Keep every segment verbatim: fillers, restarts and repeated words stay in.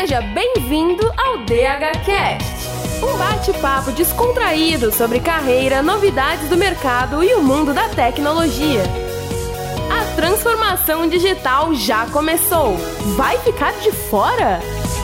Seja bem-vindo ao D H Cast, um bate-papo descontraído sobre carreira, novidades do mercado e o mundo da tecnologia. A transformação digital já começou. Vai ficar de fora?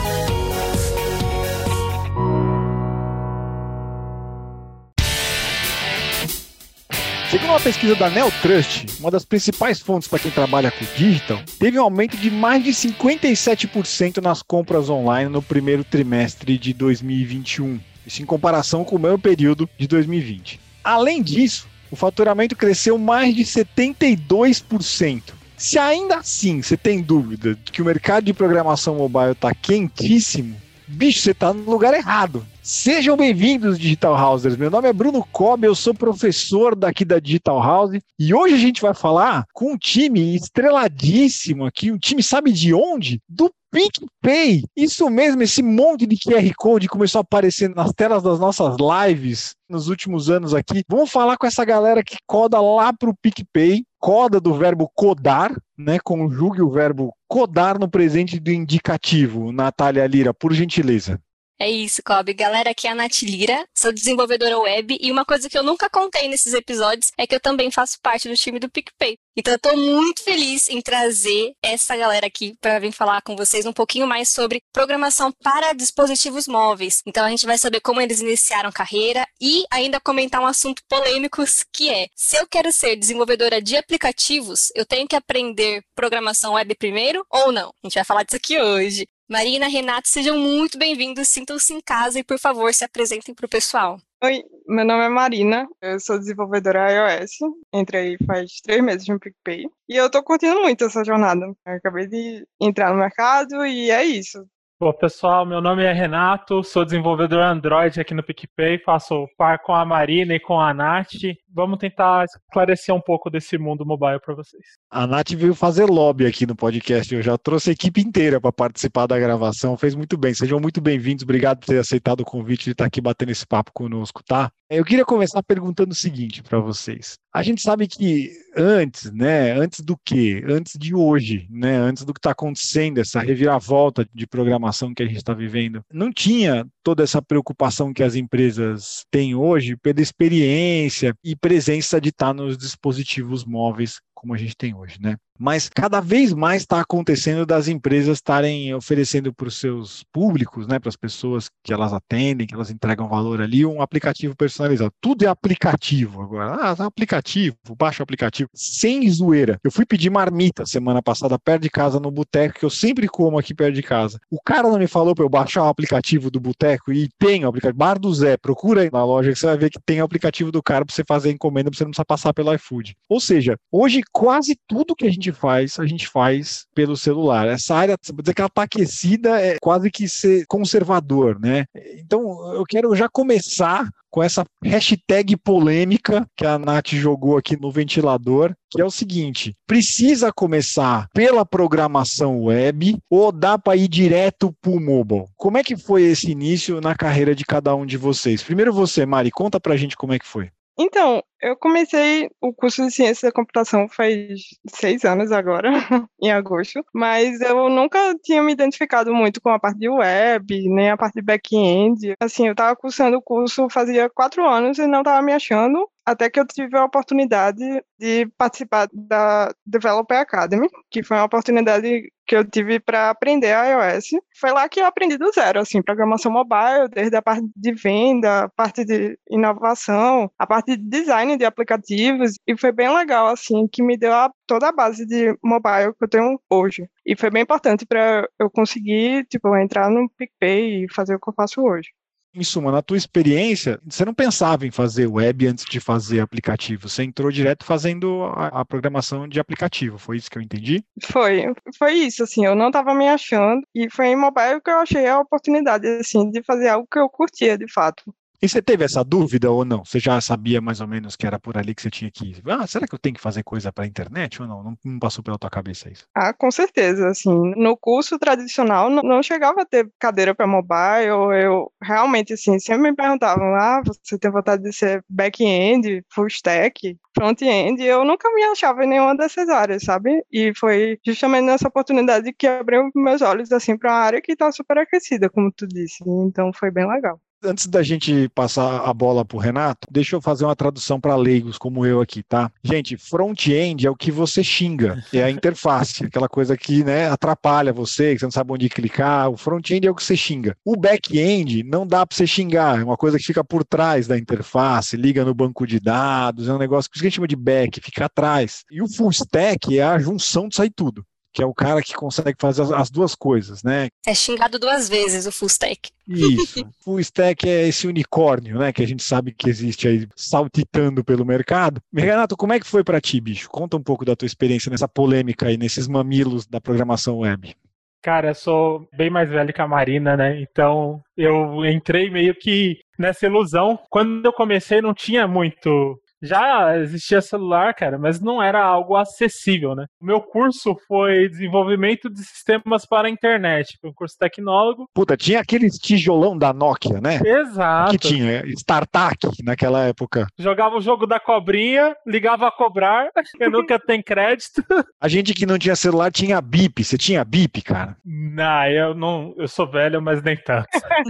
Segundo uma pesquisa da Neotrust, uma das principais fontes para quem trabalha com digital, teve um aumento de mais de cinquenta e sete por cento nas compras online no primeiro trimestre de dois mil e vinte e um, isso em comparação com o mesmo período de dois mil e vinte. Além disso, o faturamento cresceu mais de setenta e dois por cento. Se ainda assim você tem dúvida de que o mercado de programação mobile está quentíssimo, bicho, você está no lugar errado. Sejam bem-vindos, Digital Housers. Meu nome é Bruno Cobb, eu sou professor daqui da Digital House e hoje a gente vai falar com um time estreladíssimo aqui, um time sabe de onde? Do PicPay. Isso mesmo, esse monte de Q R Code começou a aparecer nas telas das nossas lives nos últimos anos aqui. Vamos falar com essa galera que coda lá pro PicPay, coda do verbo codar, né? Conjugue o verbo codar no presente do indicativo. Natália Lira, por gentileza. É isso, Cobb. Galera, aqui é a Nath Lira, sou desenvolvedora web e uma coisa que eu nunca contei nesses episódios é que eu também faço parte do time do PicPay. Então eu tô muito feliz em trazer essa galera aqui para vir falar com vocês um pouquinho mais sobre programação para dispositivos móveis. Então a gente vai saber como eles iniciaram carreira e ainda comentar um assunto polêmico que é: se eu quero ser desenvolvedora de aplicativos, eu tenho que aprender programação web primeiro ou não? A gente vai falar disso aqui hoje. Marina, Renato, sejam muito bem-vindos, sintam-se em casa e, por favor, se apresentem para o pessoal. Oi, meu nome é Marina, eu sou desenvolvedora iOS, entrei faz três meses no PicPay e eu tô curtindo muito essa jornada. Eu acabei de entrar no mercado e é isso. Bom, pessoal, meu nome é Renato, sou desenvolvedor Android aqui no PicPay, faço par com a Marina e com a Nath. Vamos tentar esclarecer um pouco desse mundo mobile para vocês. A Nath veio fazer lobby aqui no podcast, eu já trouxe a equipe inteira para participar da gravação, fez muito bem, sejam muito bem-vindos, obrigado por ter aceitado o convite de estar aqui batendo esse papo conosco, tá? Eu queria começar perguntando o seguinte para vocês. A gente sabe que antes, né, antes do quê? Antes de hoje, né, antes do que está acontecendo, essa reviravolta de programação que a gente está vivendo, não tinha toda essa preocupação que as empresas têm hoje pela experiência e presença de estar nos dispositivos móveis como a gente tem hoje, né? Mas cada vez mais está acontecendo das empresas estarem oferecendo para os seus públicos, né, para as pessoas que elas atendem, que elas entregam valor ali, um aplicativo personalizado. Tudo é aplicativo agora. Ah, é aplicativo, baixa o aplicativo. Sem zoeira. Eu fui pedir marmita semana passada perto de casa no boteco, que eu sempre como aqui perto de casa. O cara não me falou para eu baixar o aplicativo do boteco e tem o aplicativo. Bar do Zé, procura aí na loja que você vai ver que tem o aplicativo do cara para você fazer a encomenda, para você não precisar passar pelo iFood. Ou seja, hoje quase tudo que a gente faz, a gente faz pelo celular. Essa área, vou dizer que ela está aquecida, é quase que ser conservador, né? Então, eu quero já começar com essa hashtag polêmica que a Nath jogou aqui no ventilador, que é o seguinte: precisa começar pela programação web ou dá para ir direto para o mobile? Como é que foi esse início na carreira de cada um de vocês? Primeiro você, Mari, conta pra gente como é que foi. Então, eu comecei o curso de Ciência da Computação faz seis anos agora, em agosto, mas eu nunca tinha me identificado muito com a parte de web, nem a parte de back-end. Assim, eu estava cursando o curso fazia quatro anos e não estava me achando, até que eu tive a oportunidade de participar da Developer Academy, que foi uma oportunidade que eu tive para aprender iOS. Foi lá que eu aprendi do zero, assim, programação mobile, desde a parte de venda, a parte de inovação, a parte de design de aplicativos, e foi bem legal, assim, que me deu a, toda a base de mobile que eu tenho hoje. E foi bem importante para eu conseguir, tipo, entrar no PicPay e fazer o que eu faço hoje. Em suma, na tua experiência, você não pensava em fazer web antes de fazer aplicativo, você entrou direto fazendo a, a programação de aplicativo, foi isso que eu entendi? Foi, foi isso, assim, eu não estava me achando, e foi em mobile que eu achei a oportunidade, assim, de fazer algo que eu curtia, de fato. E você teve essa dúvida ou não? Você já sabia mais ou menos que era por ali que você tinha que ir? Ah, será que eu tenho que fazer coisa para a internet ou não? Não, não passou pela tua cabeça isso? Ah, com certeza, assim, no curso tradicional não, não chegava a ter cadeira para mobile, eu realmente, assim, sempre me perguntavam, ah, você tem vontade de ser back-end, full stack, front-end, eu nunca me achava em nenhuma dessas áreas, sabe? E foi justamente nessa oportunidade que abriu meus olhos, assim, para uma área que está super aquecida, como tu disse, então foi bem legal. Antes da gente passar a bola para o Renato, deixa eu fazer uma tradução para leigos como eu aqui, tá? Gente, front-end é o que você xinga, é a interface, aquela coisa que, né, atrapalha você, que você não sabe onde clicar. O front-end é o que você xinga. O back-end não dá para você xingar, é uma coisa que fica por trás da interface, liga no banco de dados, é um negócio que a gente chama de back, fica atrás. E o full stack é a junção disso aí tudo, que é o cara que consegue fazer as, as duas coisas, né? É xingado duas vezes o full stack. Isso. Full stack é esse unicórnio, né? Que a gente sabe que existe aí saltitando pelo mercado. Renato, como é que foi para ti, bicho? Conta um pouco da tua experiência nessa polêmica aí, nesses mamilos da programação web. Cara, eu sou bem mais velho que a Marina, né? Então eu entrei meio que nessa ilusão. Quando eu comecei não tinha muito... Já existia celular, cara, mas não era algo acessível, né? O meu curso foi desenvolvimento de sistemas para a internet, foi um curso tecnólogo. Puta, tinha aquele tijolão da Nokia, né? Exato. Que tinha, StarTAC naquela época. Jogava o jogo da cobrinha, ligava a cobrar, eu nunca tenho crédito. A gente que não tinha celular tinha bip, você tinha bip, cara? Não, eu não, eu sou velho, mas nem tanto.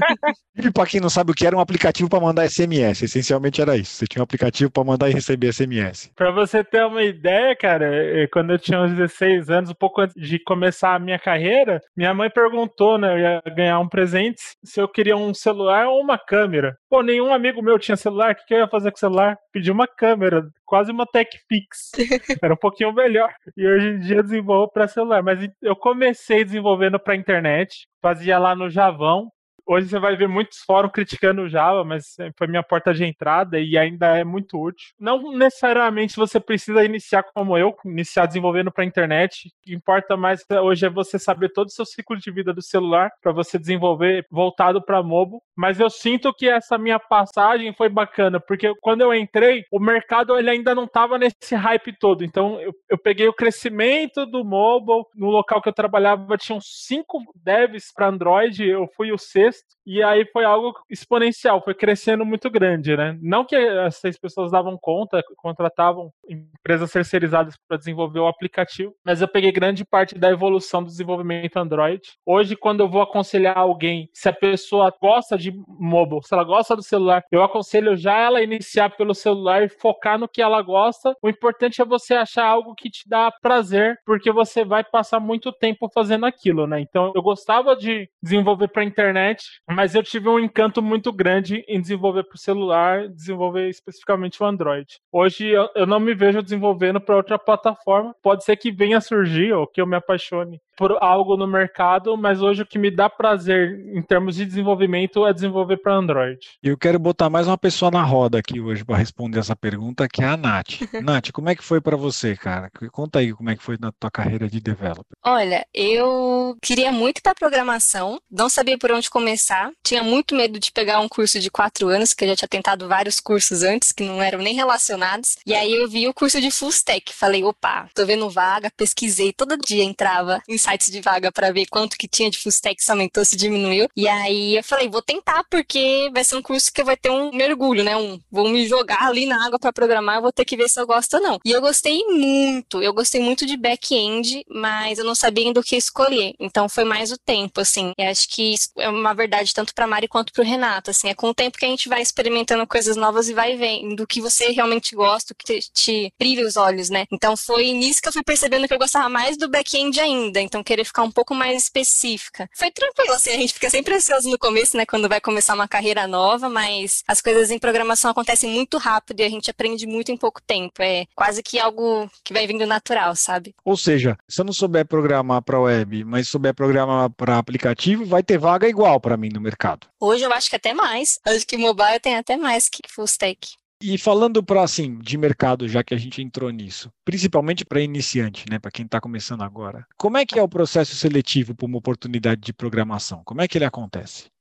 Bip, pra quem não sabe o que era, um aplicativo para mandar S M S, essencialmente era isso, você tinha um aplicativo para mandar e receber S M S. Pra você ter uma ideia, cara, quando eu tinha uns dezesseis anos, um pouco antes de começar a minha carreira, minha mãe perguntou, né, eu ia ganhar um presente, se eu queria um celular ou uma câmera. Pô, nenhum amigo meu tinha celular, o que eu ia fazer com o celular? Pedi uma câmera, quase uma TechPix. Era um pouquinho melhor. E hoje em dia eu desenvolvo para celular, mas eu comecei desenvolvendo para internet, fazia lá no Javão. Hoje você vai ver muitos fóruns criticando o Java, mas foi minha porta de entrada e ainda é muito útil. Não necessariamente você precisa iniciar como eu, iniciar desenvolvendo para a internet. O que importa mais hoje é você saber todo o seu ciclo de vida do celular para você desenvolver voltado para mobile. Mas eu sinto que essa minha passagem foi bacana, porque quando eu entrei, o mercado ele ainda não estava nesse hype todo. Então eu, eu peguei o crescimento do mobile. No local que eu trabalhava tinham cinco devs para Android, eu fui o sexto. E aí foi algo exponencial, foi crescendo muito grande, né? Não que essas pessoas davam conta, contratavam empresas terceirizadas para desenvolver o aplicativo, mas eu peguei grande parte da evolução do desenvolvimento Android. Hoje, quando eu vou aconselhar alguém, se a pessoa gosta de mobile, se ela gosta do celular, eu aconselho já ela iniciar pelo celular e focar no que ela gosta. O importante é você achar algo que te dá prazer, porque você vai passar muito tempo fazendo aquilo, né? Então, eu gostava de desenvolver para a internet, mas eu tive um encanto muito grande em desenvolver para o celular, desenvolver especificamente o Android. Hoje eu, eu não me vejo desenvolvendo para outra plataforma. Pode ser que venha a surgir ou que eu me apaixone por algo no mercado, mas hoje o que me dá prazer em termos de desenvolvimento é desenvolver para Android. Eu quero botar mais uma pessoa na roda aqui hoje para responder essa pergunta, que é a Nath. Nath, como é que foi para você, cara? Conta aí como é que foi na tua carreira de developer. Olha, eu queria muito para programação, não sabia por onde começar, tinha muito medo de pegar um curso de quatro anos, que eu já tinha tentado vários cursos antes, que não eram nem relacionados, e aí eu vi o curso de Full Stack, falei, opa, tô vendo vaga, pesquisei, todo dia entrava em sites de vaga para ver quanto que tinha de Full Stack, se aumentou, se diminuiu, e aí eu falei, vou tentar, porque vai ser um curso que vai ter um mergulho, né, um, vou me jogar ali na água para programar, eu vou ter que ver se eu gosto ou não. E eu gostei muito, eu gostei muito de back-end, mas eu não sabia ainda o que escolher, então foi mais o tempo, assim, eu acho que isso é uma verdade tanto para Mari quanto para o Renato, assim, é com o tempo que a gente vai experimentando coisas novas e vai vendo o que você realmente gosta, o que te, te brilha os olhos, né? Então foi nisso que eu fui percebendo que eu gostava mais do back-end ainda, então querer ficar um pouco mais específica. Foi tranquilo, assim, a gente fica sempre ansioso no começo, né, quando vai começar uma carreira nova, mas as coisas em programação acontecem muito rápido e a gente aprende muito em pouco tempo, é quase que algo que vai vindo natural, sabe? Ou seja, se eu não souber programar para web, mas souber programar para aplicativo, vai ter vaga igual para mim no mercado. Hoje eu acho que até mais. Acho que mobile tem até mais que full stack. E falando para assim de mercado, já que a gente entrou nisso, principalmente para iniciante, né, para quem está começando agora, como é que é o processo seletivo para uma oportunidade de programação? Como é que ele acontece?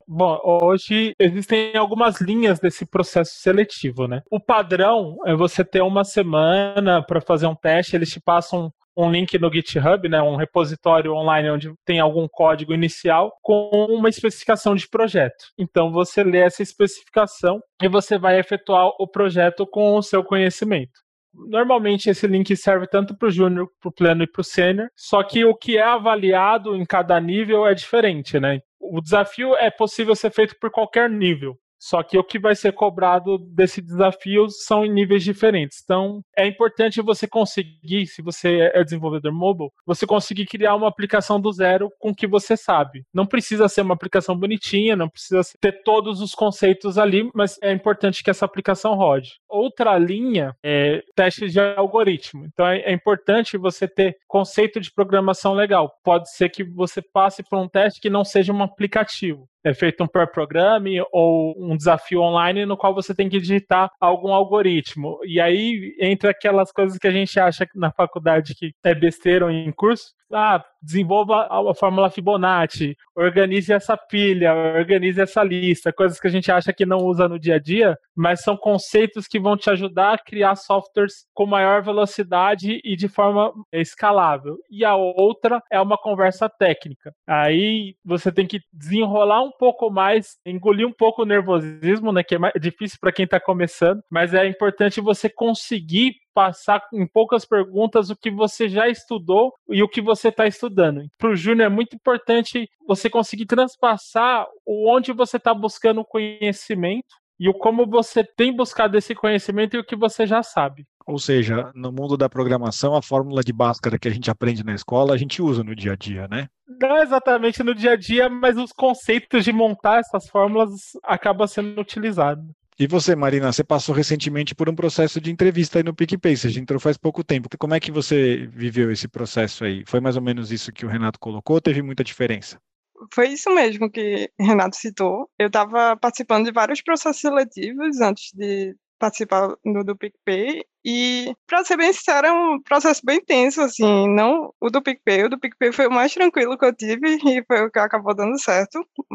Bom, hoje existem algumas linhas desse processo seletivo, né? O padrão é você ter uma semana para fazer um teste, eles te passam um link no GitHub, né, um repositório online onde tem algum código inicial com uma especificação de projeto. Então você lê essa especificação e você vai efetuar o projeto com o seu conhecimento. Normalmente esse link serve tanto para o júnior, para o pleno e para o sênior, só que o que é avaliado em cada nível é diferente, né? O desafio é possível ser feito por qualquer nível. Só que o que vai ser cobrado desse desafio são em níveis diferentes. Então, é importante você conseguir, se você é desenvolvedor mobile, você conseguir criar uma aplicação do zero com o que você sabe. Não precisa ser uma aplicação bonitinha, não precisa ter todos os conceitos ali, mas é importante que essa aplicação rode. Outra linha é testes de algoritmo. Então, é importante você ter conceito de programação legal. Pode ser que você passe por um teste que não seja um aplicativo. É feito um pair programming ou um desafio online no qual você tem que digitar algum algoritmo. E aí entra aquelas coisas que a gente acha na faculdade que é besteira ou em curso. Ah, desenvolva a fórmula Fibonacci, organize essa pilha, organize essa lista, coisas que a gente acha que não usa no dia a dia, mas são conceitos que vão te ajudar a criar softwares com maior velocidade e de forma escalável. E a outra é uma conversa técnica. Aí você tem que desenrolar um pouco mais, engolir um pouco o nervosismo, né, que é mais difícil para quem está começando, mas é importante você conseguir passar em poucas perguntas o que você já estudou e o que você está estudando. Para o júnior é muito importante você conseguir transpassar onde você está buscando o conhecimento e o como você tem buscado esse conhecimento e o que você já sabe. Ou seja, no mundo da programação, a fórmula de Bhaskara que a gente aprende na escola, a gente usa no dia a dia, né? Não exatamente no dia a dia, mas os conceitos de montar essas fórmulas acabam sendo utilizados. E você, Marina, você passou recentemente por um processo de entrevista aí no PicPay, você entrou faz pouco tempo. Como é que você viveu esse processo aí? Foi mais ou menos isso que o Renato colocou ou teve muita diferença? Foi isso mesmo que o Renato citou. Eu estava participando de vários processos seletivos antes de participar do, do PicPay e, para ser bem sincera, é um processo bem tenso, assim, não o do PicPay. O do PicPay foi o mais tranquilo que eu tive e foi o que acabou dando certo,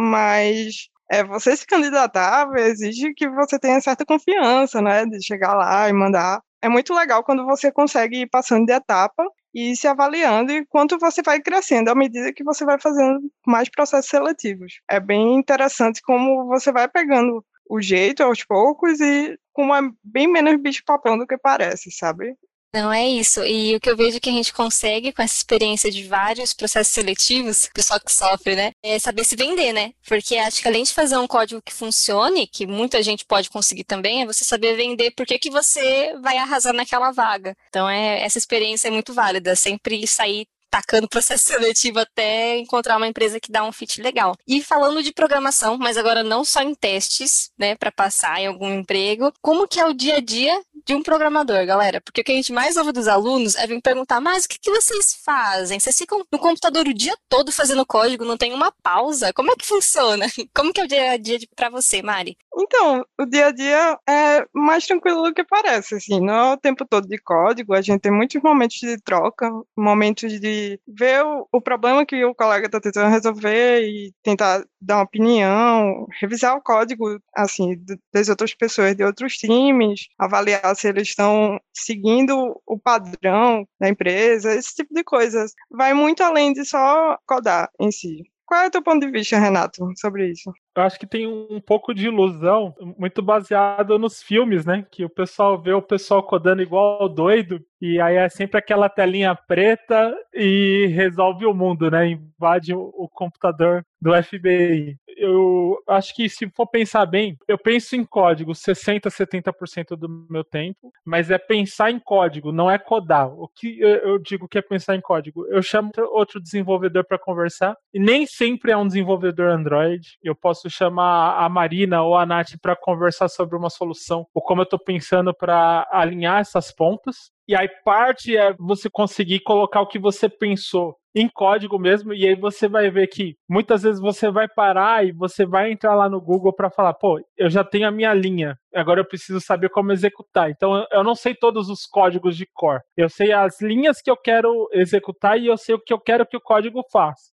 mas... É, você se candidatar exige que você tenha certa confiança, né, de chegar lá e mandar. É muito legal quando você consegue ir passando de etapa e ir se avaliando e quanto você vai crescendo à medida que você vai fazendo mais processos seletivos. É bem interessante como você vai pegando o jeito aos poucos e como é bem menos bicho-papão do que parece, sabe? Não, é isso. E o que eu vejo que a gente consegue com essa experiência de vários processos seletivos, o pessoal que sofre, né, é saber se vender, né? Porque acho que além de fazer um código que funcione, que muita gente pode conseguir também, é você saber vender por que que você vai arrasar naquela vaga. Então, é, essa experiência é muito válida. Sempre sair tacando processo seletivo até encontrar uma empresa que dá um fit legal. E falando de programação, mas agora não só em testes, né, para passar em algum emprego, como que é o dia a dia de um programador, galera? Porque o que a gente mais ouve dos alunos é vir perguntar, mas o que, que vocês fazem? Vocês ficam no computador o dia todo fazendo código, não tem uma pausa? Como é que funciona? Como que é o dia a dia para você, Mari? Então, o dia a dia é mais tranquilo do que parece, assim, não é o tempo todo de código, a gente tem muitos momentos de troca, momentos de ver o, o problema que o colega está tentando resolver e tentar dar uma opinião, revisar o código, assim, das outras pessoas de outros times, avaliar se eles estão seguindo o padrão da empresa, esse tipo de coisas. Vai muito além de só codar em si. Qual é o teu ponto de vista, Renato, sobre isso? Eu acho que tem um pouco de ilusão, muito baseado nos filmes, né? Que o pessoal vê o pessoal codando igual doido, e aí é sempre aquela telinha preta e resolve o mundo, né? Invade o, o computador do F B I. Eu acho que, se for pensar bem, eu penso em código sessenta, setenta por cento do meu tempo, mas é pensar em código, não é codar. O que eu digo que é pensar em código? Eu chamo outro desenvolvedor para conversar, e nem sempre é um desenvolvedor Android. Eu posso chamar a Marina ou a Nath para conversar sobre uma solução, ou como eu estou pensando para alinhar essas pontas. E aí parte é você conseguir colocar o que você pensou em código mesmo, e aí você vai ver que muitas vezes você vai parar e você vai entrar lá no Google para falar, pô, eu já tenho a minha linha, agora eu preciso saber como executar. Então eu não sei todos os códigos de core, eu sei as linhas que eu quero executar e eu sei o que eu quero que o código faça.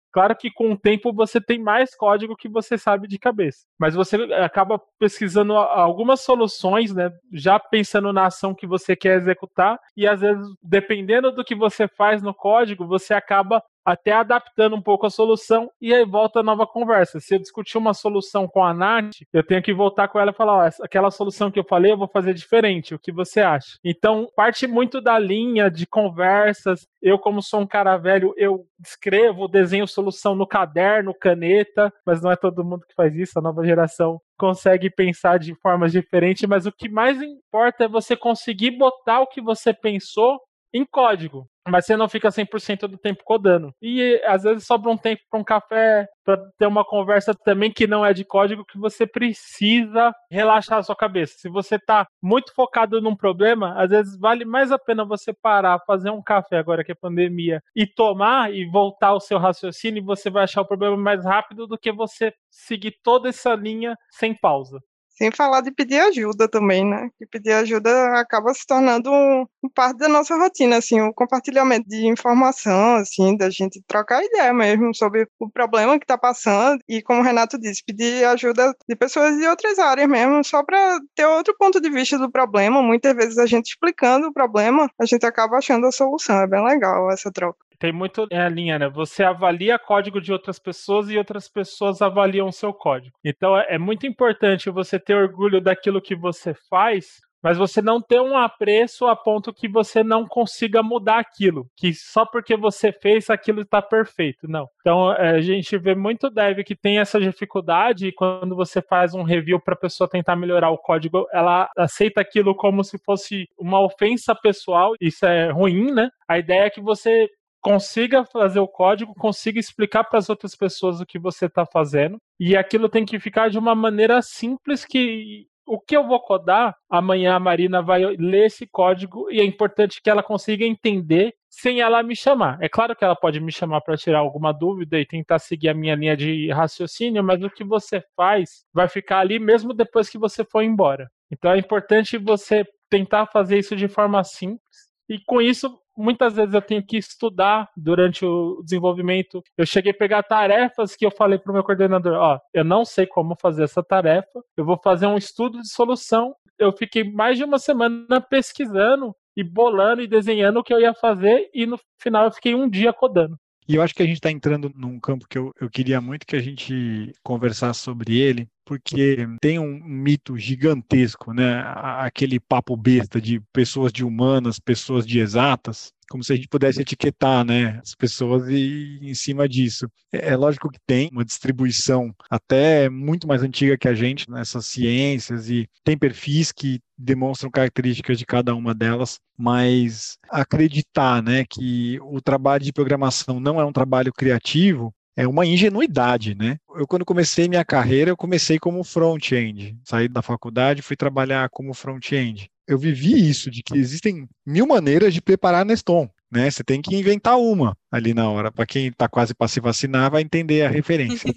Claro que com o tempo você tem mais código que você sabe de cabeça, mas você acaba pesquisando algumas soluções, né, já pensando na ação que você quer executar, e às vezes, dependendo do que você faz no código, você acaba até adaptando um pouco a solução, e aí volta a nova conversa. Se eu discutir uma solução com a Nath, eu tenho que voltar com ela e falar, ó, aquela solução que eu falei eu vou fazer diferente, o que você acha? Então, parte muito da linha de conversas. Eu, como sou um cara velho, eu escrevo, desenho solução no caderno, caneta, mas não é todo mundo que faz isso, a nova geração consegue pensar de formas diferentes, mas o que mais importa é você conseguir botar o que você pensou em código, mas você não fica cem por cento do tempo codando. E às vezes sobra um tempo para um café, para ter uma conversa também que não é de código, que você precisa relaxar a sua cabeça. Se você está muito focado num problema, às vezes vale mais a pena você parar, fazer um café agora que é pandemia, e tomar e voltar ao seu raciocínio, e você vai achar o problema mais rápido do que você seguir toda essa linha sem pausa. Sem falar de pedir ajuda também, né? Que pedir ajuda acaba se tornando um, um parte da nossa rotina, assim, o compartilhamento de informação, assim, da gente trocar ideia mesmo sobre o problema que está passando, e como o Renato disse, pedir ajuda de pessoas de outras áreas mesmo, só para ter outro ponto de vista do problema. Muitas vezes a gente explicando o problema, a gente acaba achando a solução. É bem legal essa troca. Tem muito a linha, né? Você avalia código de outras pessoas e outras pessoas avaliam o seu código. Então é muito importante você ter orgulho daquilo que você faz, mas você não ter um apreço a ponto que você não consiga mudar aquilo, que só porque você fez aquilo está perfeito. Não. Então a gente vê muito dev que tem essa dificuldade, e quando você faz um review para a pessoa tentar melhorar o código, ela aceita aquilo como se fosse uma ofensa pessoal. Isso é ruim, né? A ideia é que você consiga fazer o código, consiga explicar para as outras pessoas o que você está fazendo, e aquilo tem que ficar de uma maneira simples, que o que eu vou codar, amanhã a Marina vai ler esse código, e é importante que ela consiga entender sem ela me chamar. É claro que ela pode me chamar para tirar alguma dúvida e tentar seguir a minha linha de raciocínio, mas o que você faz vai ficar ali mesmo depois que você for embora. Então é importante você tentar fazer isso de forma simples, e com isso muitas vezes eu tenho que estudar durante o desenvolvimento. Eu cheguei a pegar tarefas que eu falei para o meu coordenador, ó, eu não sei como fazer essa tarefa, eu vou fazer um estudo de solução. Eu fiquei mais de uma semana pesquisando e bolando e desenhando o que eu ia fazer, e no final eu fiquei um dia codando. E eu acho que a gente está entrando num campo que eu, eu queria muito que a gente conversasse sobre ele, porque tem um mito gigantesco, né? Aquele papo besta de pessoas de humanas, pessoas de exatas, como se a gente pudesse etiquetar, né, as pessoas e em cima disso. É, é lógico que tem uma distribuição até muito mais antiga que a gente nessas ciências, e tem perfis que demonstram características de cada uma delas, mas acreditar, né, que o trabalho de programação não é um trabalho criativo é uma ingenuidade, né? Eu, quando comecei minha carreira, eu comecei como front-end. Saí da faculdade e fui trabalhar como front-end. Eu vivi isso, de que existem mil maneiras de preparar Neston, né? Você tem que inventar uma ali na hora. Para quem está quase para se vacinar, vai entender a referência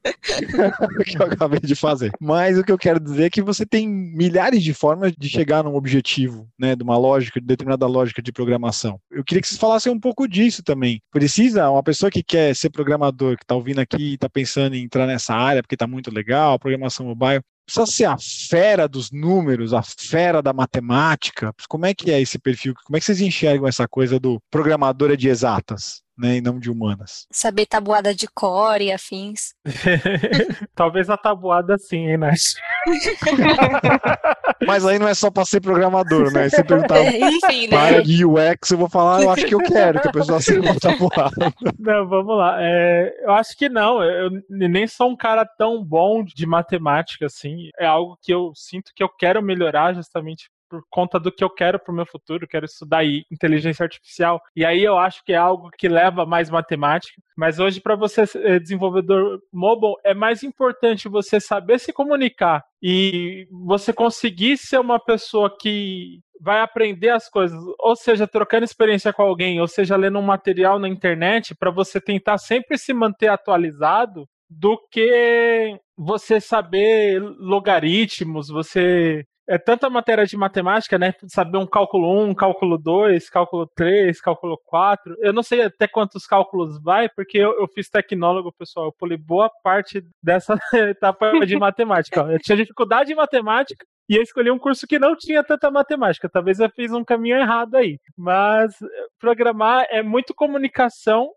que eu acabei de fazer. Mas o que eu quero dizer é que você tem milhares de formas de chegar num objetivo, né? De uma lógica, de determinada lógica de programação. Eu queria que vocês falassem um pouco disso também. Precisa, uma pessoa que quer ser programador, que está ouvindo aqui e está pensando em entrar nessa área, porque está muito legal, programação mobile, precisa ser a fera dos números, a fera da matemática? Como é que é esse perfil? Como é que vocês enxergam essa coisa do programador é de exatas, né, e não de humanas? Saber tabuada de core e afins. Talvez a tabuada sim, hein, Nath? Mas aí não é só para ser programador, né? Se perguntar Enfim, para a né? área de U X, eu vou falar, eu acho que eu quero que a pessoa seja uma tabuada. Não, vamos lá. É, eu acho que não. Eu nem sou um cara tão bom de matemática, assim. É algo que eu sinto que eu quero melhorar justamente por conta do que eu quero para o meu futuro. Eu quero estudar inteligência artificial, e aí eu acho que é algo que leva mais matemática. Mas hoje, para você ser desenvolvedor mobile, é mais importante você saber se comunicar e você conseguir ser uma pessoa que vai aprender as coisas, ou seja, trocando experiência com alguém, ou seja, lendo um material na internet, para você tentar sempre se manter atualizado, do que você saber logaritmos, você é tanta matéria de matemática, né? Saber um cálculo um, cálculo dois, cálculo três, cálculo quatro. Eu não sei até quantos cálculos vai, porque eu, eu fiz tecnólogo, pessoal. Eu pulei boa parte dessa etapa de matemática. Ó. Eu tinha dificuldade em matemática e eu escolhi um curso que não tinha tanta matemática. Talvez eu fiz um caminho errado aí. Mas programar é muito comunicação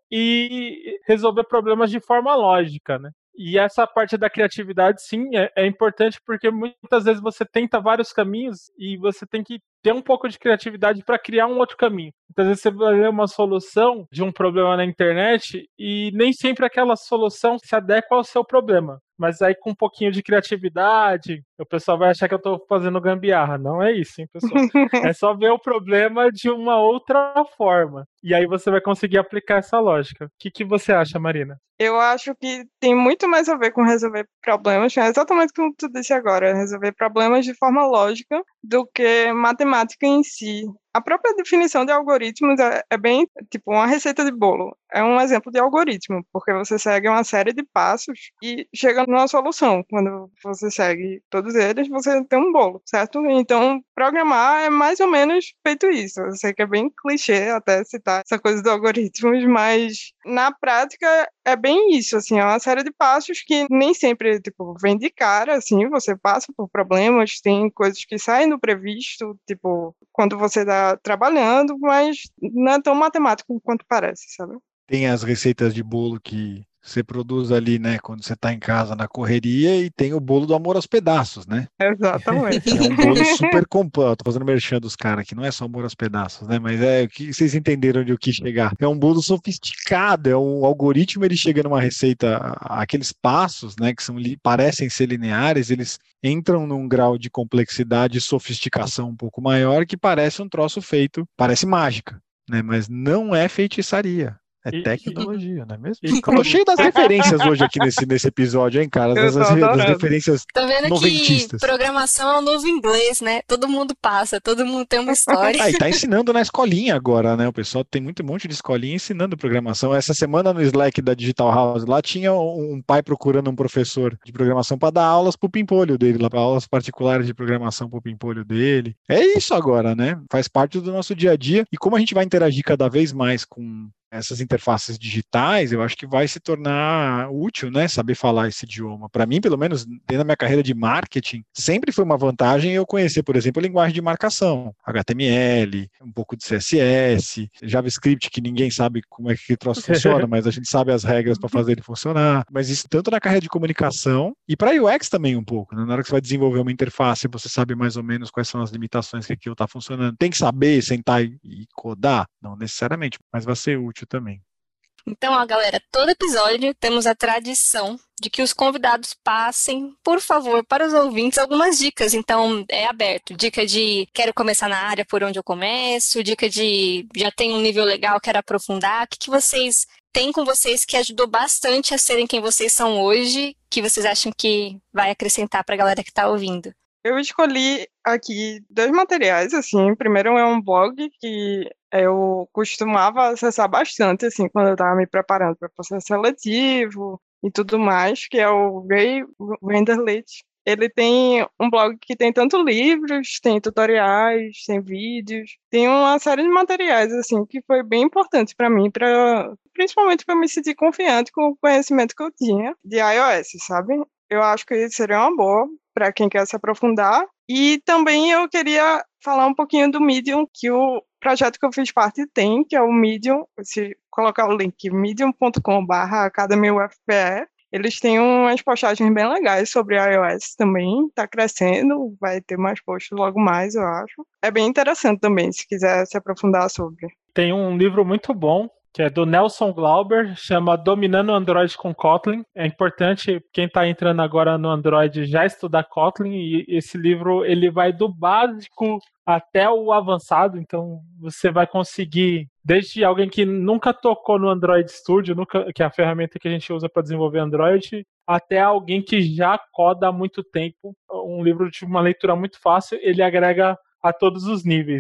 e resolver problemas de forma lógica, né? E essa parte da criatividade, sim, é, é importante porque muitas vezes você tenta vários caminhos e você tem que ter um pouco de criatividade para criar um outro caminho. Muitas vezes você vai ler uma solução de um problema na internet e nem sempre aquela solução se adequa ao seu problema. Mas aí com um pouquinho de criatividade, o pessoal vai achar que eu estou fazendo gambiarra. Não é isso, hein, pessoal? É só ver o problema de uma outra forma. E aí você vai conseguir aplicar essa lógica. O que, que você acha, Marina? Eu acho que tem muito mais a ver com resolver problemas, é exatamente como tu disse agora, resolver problemas de forma lógica do que matemática em si. A própria definição de algoritmos é, é bem, tipo, uma receita de bolo. É um exemplo de algoritmo, porque você segue uma série de passos e chega numa solução. Quando você segue todos eles, você tem um bolo, certo? Então, programar é mais ou menos feito isso. Eu sei que é bem clichê até citar essa coisa dos algoritmos, mas na prática é bem isso, assim, é uma série de passos que nem sempre, tipo, vem de cara, assim, você passa por problemas, tem coisas que saem do previsto, tipo, quando você está trabalhando, mas não é tão matemático quanto parece, sabe? Tem as receitas de bolo que você produz ali, né, quando você está em casa na correria, e tem o bolo do amor aos pedaços, né? Exatamente. É um bolo super completo. Tô fazendo merchan dos caras aqui, não é só amor aos pedaços, né? Mas é o que vocês entenderam de o que chegar. É um bolo sofisticado, é um algoritmo, ele chega numa receita, aqueles passos, né, que são, parecem ser lineares, eles entram num grau de complexidade e sofisticação um pouco maior, que parece um troço feito, parece mágica, né? Mas não é feitiçaria. É E- tecnologia, não é mesmo? e- Eu tô cheio das referências hoje aqui nesse, nesse episódio, hein, cara? Eu Das, tô das adorando. referências Tô vendo noventistas. que programação é um novo inglês, né? Todo mundo passa, todo mundo tem uma história. Ah, e tá ensinando na escolinha agora, né? O pessoal tem muito um monte de escolinha ensinando programação. Essa semana no Slack da Digital House, lá tinha um pai procurando um professor de programação para dar aulas pro pimpolho dele, lá para aulas particulares de programação pro pimpolho dele. É isso agora, né? Faz parte do nosso dia a dia. E como a gente vai interagir cada vez mais com essas interfaces digitais, eu acho que vai se tornar útil, né, saber falar esse idioma. Para mim, pelo menos, dentro da minha carreira de marketing, sempre foi uma vantagem eu conhecer, por exemplo, a linguagem de marcação, H T M L, um pouco de C S S, JavaScript, que ninguém sabe como é que o troço funciona, mas a gente sabe as regras para fazer ele funcionar. Mas isso tanto na carreira de comunicação e para U X também um pouco, né? Na hora que você vai desenvolver uma interface, você sabe mais ou menos quais são as limitações que aquilo está funcionando. Tem que saber sentar e codar? Não necessariamente, mas vai ser útil também. Então, ó, galera, todo episódio temos a tradição de que os convidados passem, por favor, para os ouvintes algumas dicas. Então, é aberto. Dica de quero começar na área, por onde eu começo. Dica de já tenho um nível legal, quero aprofundar. O que, que vocês têm com vocês que ajudou bastante a serem quem vocês são hoje, que vocês acham que vai acrescentar para a galera que está ouvindo? Eu escolhi aqui dois materiais, assim. Primeiro é um blog que eu costumava acessar bastante, assim, quando eu estava me preparando para processo seletivo e tudo mais, que é o Ray Wenderlich. Ele tem um blog que tem tanto livros, tem tutoriais, tem vídeos, tem uma série de materiais, assim, que foi bem importante para mim, pra, principalmente para me sentir confiante com o conhecimento que eu tinha de iOS, sabe? Eu acho que isso seria uma boa para quem quer se aprofundar. E também eu queria falar um pouquinho do Medium, que o projeto que eu fiz parte tem, que é o Medium, se colocar o link medium ponto com barra academia U F P E, eles têm umas postagens bem legais sobre iOS também, está crescendo, vai ter mais posts logo mais, eu acho. É bem interessante também, se quiser se aprofundar sobre. Tem um livro muito bom, que é do Nelson Glauber, chama Dominando o Android com Kotlin. É importante quem está entrando agora no Android já estudar Kotlin, e esse livro ele vai do básico até o avançado, então você vai conseguir, desde alguém que nunca tocou no Android Studio, nunca, que é a ferramenta que a gente usa para desenvolver Android, até alguém que já coda há muito tempo. Um livro de uma leitura muito fácil, ele agrega a todos os níveis, né?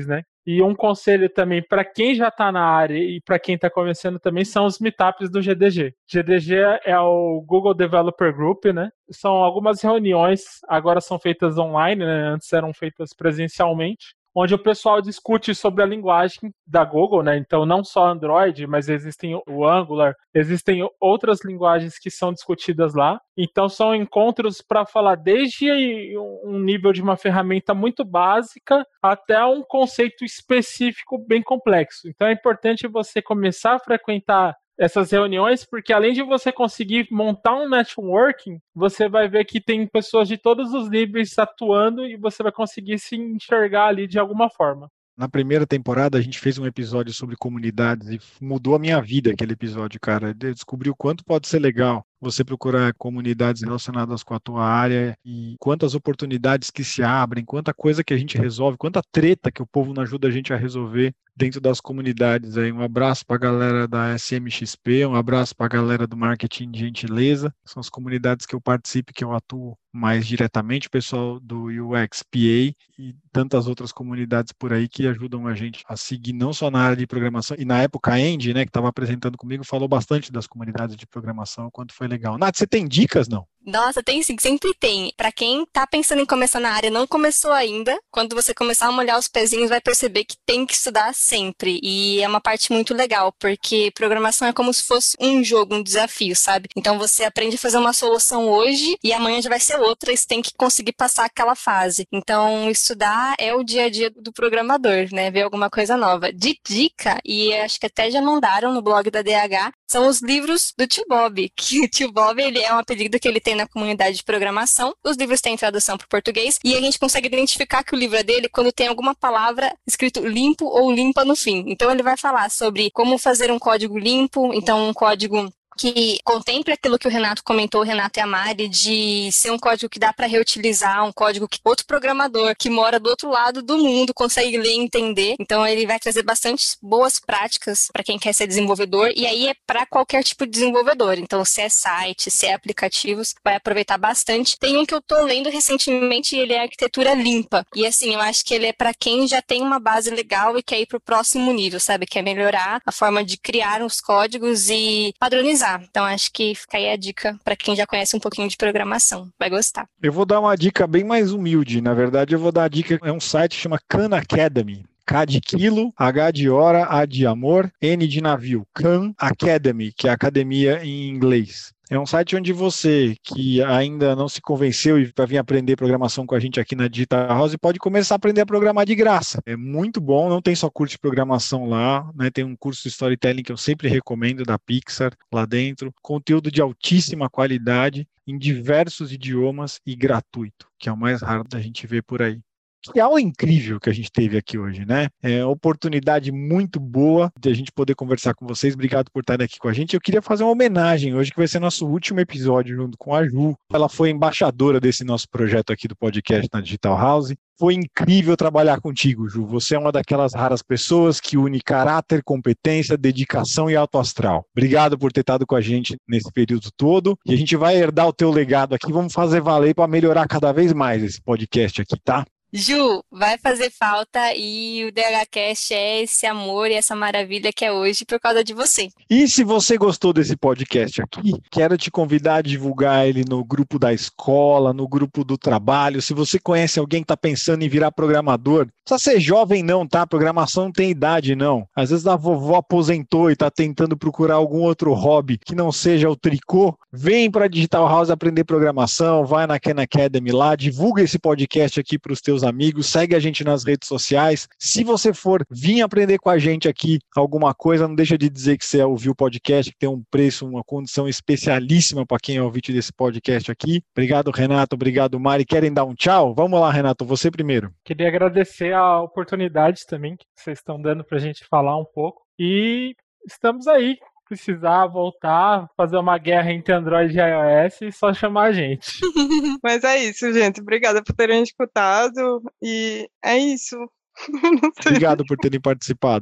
E um conselho também para quem já está na área e para quem está começando também são os meetups do G D G. G D G é o Google Developer Group, né? São algumas reuniões, agora são feitas online, né? Antes eram feitas presencialmente, onde o pessoal discute sobre a linguagem da Google, né? Então, não só Android, mas existem o Angular, existem outras linguagens que são discutidas lá. Então, são encontros para falar desde um nível de uma ferramenta muito básica até um conceito específico bem complexo. Então, é importante você começar a frequentar essas reuniões, porque além de você conseguir montar um networking, você vai ver que tem pessoas de todos os níveis atuando e você vai conseguir se enxergar ali de alguma forma. Na primeira temporada, a gente fez um episódio sobre comunidades e mudou a minha vida aquele episódio, cara. Eu descobri o quanto pode ser legal você procurar comunidades relacionadas com a tua área e quantas oportunidades que se abrem, quanta coisa que a gente resolve, quanta treta que o povo não ajuda a gente a resolver dentro das comunidades. Aí, um abraço para a galera da S M X P, um abraço para a galera do Marketing de Gentileza. São as comunidades que eu participo, que eu atuo mais diretamente, o pessoal do U X P A e tantas outras comunidades por aí que ajudam a gente a seguir não só na área de programação, e na época a Andy, né, que estava apresentando comigo, falou bastante das comunidades de programação, quanto foi legal. Nath, você tem dicas, não? Nossa, tem sim, sempre tem. Pra quem tá pensando em começar na área, não começou ainda, quando você começar a molhar os pezinhos, vai perceber que tem que estudar sempre. E é uma parte muito legal, porque programação é como se fosse um jogo, um desafio, sabe? Então você aprende a fazer uma solução hoje e amanhã já vai ser outra, e você tem que conseguir passar aquela fase. Então, estudar é o dia a dia do programador, né? Ver alguma coisa nova. De dica, e acho que até já mandaram no blog da D H, são os livros do Tio Bob, que o Tio Bob, ele é um apelido que ele tem na comunidade de programação. Os livros têm tradução para o português e a gente consegue identificar que o livro é dele quando tem alguma palavra escrito limpo ou limpa no fim. Então ele vai falar sobre como fazer um código limpo, então um código que contemple aquilo que o Renato comentou, o Renato e a Mari, de ser um código que dá para reutilizar, um código que outro programador que mora do outro lado do mundo consegue ler e entender. Então ele vai trazer bastante boas práticas para quem quer ser desenvolvedor, e aí é para qualquer tipo de desenvolvedor. Então se é site, se é aplicativos, vai aproveitar bastante. Tem um que eu tô lendo recentemente, ele é arquitetura limpa. E assim, eu acho que ele é para quem já tem uma base legal e quer ir pro próximo nível, sabe? Quer melhorar a forma de criar os códigos e padronizar. Então, acho que fica aí a dica para quem já conhece um pouquinho de programação. Vai gostar. Eu vou dar uma dica bem mais humilde. Na verdade, eu vou dar a dica, é um site que chama Khan Academy. K de quilo, H de hora, A de amor, N de navio. Khan Academy, que é academia em inglês. É um site onde você, que ainda não se convenceu e vai vir aprender programação com a gente aqui na Digital House, pode começar a aprender a programar de graça. É muito bom, não tem só curso de programação lá, né? Tem um curso de storytelling que eu sempre recomendo, da Pixar, lá dentro. Conteúdo de altíssima qualidade, em diversos idiomas e gratuito, que é o mais raro da gente ver por aí. Que aula incrível que a gente teve aqui hoje, né? É uma oportunidade muito boa de a gente poder conversar com vocês. Obrigado por estarem aqui com a gente. Eu queria fazer uma homenagem hoje, que vai ser nosso último episódio junto com a Ju. Ela foi embaixadora desse nosso projeto aqui do podcast na Digital House. Foi incrível trabalhar contigo, Ju. Você é uma daquelas raras pessoas que une caráter, competência, dedicação e alto astral. Obrigado por ter estado com a gente nesse período todo. E a gente vai herdar o teu legado aqui. Vamos fazer valer para melhorar cada vez mais esse podcast aqui, tá? Ju, vai fazer falta, e o D H Cast é esse amor e essa maravilha que é hoje por causa de você. E se você gostou desse podcast aqui, quero te convidar a divulgar ele no grupo da escola, no grupo do trabalho. Se você conhece alguém que está pensando em virar programador, não precisa ser jovem não, tá? Programação não tem idade não. Às vezes a vovó aposentou e está tentando procurar algum outro hobby que não seja o tricô. Vem para a Digital House aprender programação, vai na Khan Academy lá, divulga esse podcast aqui para os teus amigos, segue a gente nas redes sociais. Se você for vir aprender com a gente aqui alguma coisa, não deixa de dizer que você ouviu o podcast, que tem um preço, uma condição especialíssima para quem é ouvinte desse podcast aqui. Obrigado, Renato. Obrigado, Mari. Querem dar um tchau? Vamos lá, Renato. Você primeiro. Queria agradecer a oportunidade também que vocês estão dando para a gente falar um pouco. E estamos aí. Precisar voltar, fazer uma guerra entre Android e iOS, e só chamar a gente. Mas é isso, gente. Obrigada por terem escutado. E é isso. Obrigado por terem participado.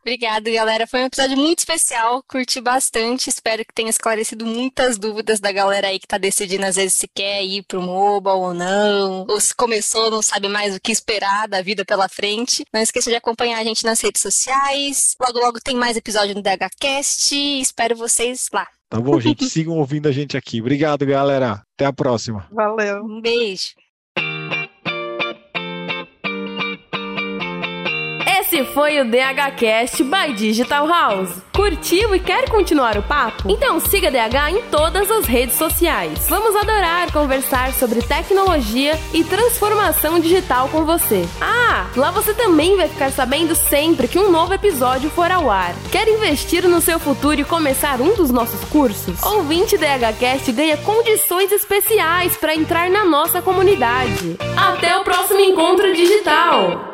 Obrigada, galera. Foi um episódio muito especial, curti bastante. Espero que tenha esclarecido muitas dúvidas da galera aí que tá decidindo às vezes se quer ir pro mobile ou não, ou se começou, não sabe mais o que esperar da vida pela frente. Não esqueça de acompanhar a gente nas redes sociais. Logo, logo tem mais episódio no DHCast. Espero vocês lá. Tá bom, gente. Sigam ouvindo a gente aqui. Obrigado, galera. Até a próxima. Valeu. Um beijo. Esse foi o DHCast by Digital House. Curtiu e quer continuar o papo? Então siga D H em todas as redes sociais. Vamos adorar conversar sobre tecnologia e transformação digital com você. Ah, lá você também vai ficar sabendo sempre que um novo episódio for ao ar. Quer investir no seu futuro e começar um dos nossos cursos? Ouvinte DHCast ganha condições especiais para entrar na nossa comunidade. Até o próximo encontro digital!